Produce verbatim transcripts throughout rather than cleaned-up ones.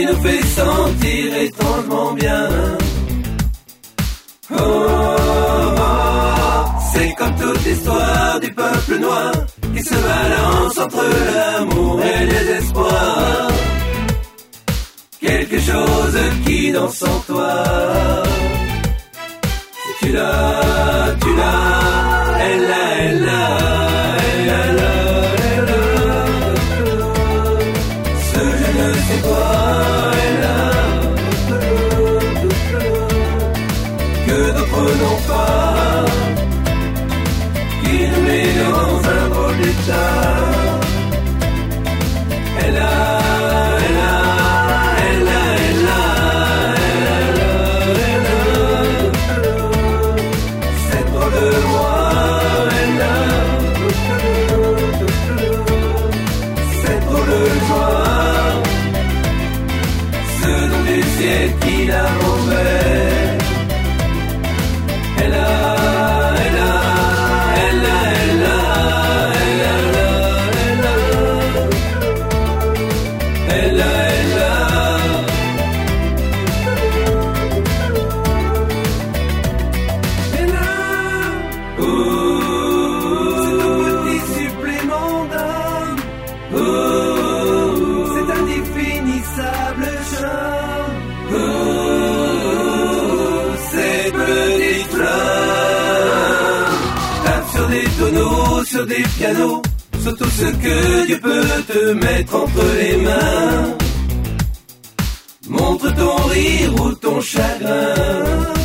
nous fait sentir étrangement bien. Oh, oh, oh, c'est comme toute l'histoire du peuple noir qui se balance entre l'amour et le désespoir. Quelque chose qui danse en toi. Si tu l'as, tu l'as, elle l'a, elle l'a, elle l'a, elle l'a. Ce je ne sais quoi, elle l'a. Que d'autres n'ont pas, qui nous met dans un drôle d'état. Elle a, elle a, elle a, elle a, elle a, elle a, cette drôle de loi, elle a, cette drôle de joie, ce don du ciel qui l'a envers. Elle a, elle a, elle a, elle a, elle a, elle a, elle a, elle a, elle a. Oh, c'est un petit supplément d'âme. Oh, c'est indéfinissable charme. Oh, cette petite flamme tape sur des tonneaux, sur des pianos, sur tout ce que Dieu peut te mettre entre les mains. Montre ton rire ou ton chagrin.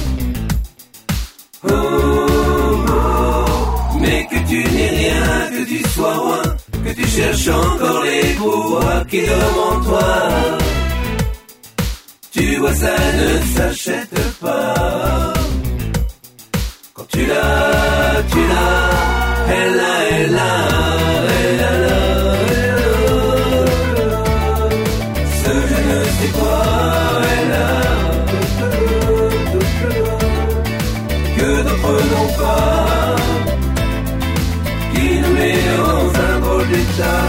Oh, oh, mais que tu n'aies rien, que tu sois loin, que tu cherches encore les pouvoirs qui dorment en toi. Tu vois, ça ne s'achète pas. Quand tu l'as, tu l'as, elle l'a, elle l'a, elle l'a, elle l'a. Ce je ne sais quoi, elle a, que d'autres n'ont pas, qui nous met dans un drôle d'état.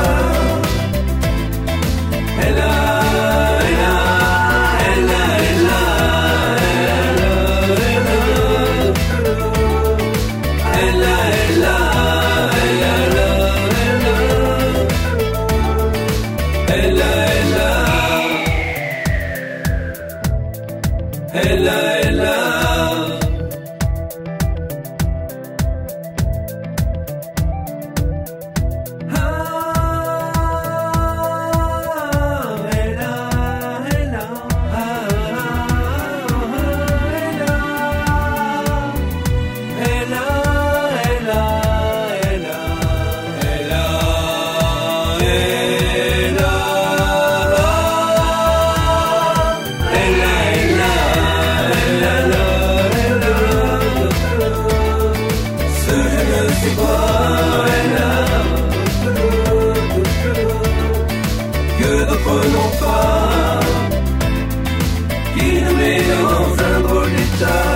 Elle a, elle a, elle a, elle a, elle a, elle a, elle a, elle a, elle a, elle a, elle a, elle a, elle a, elle a. Que d'autres n'ont pas, qui nous met dans un drôle d'état.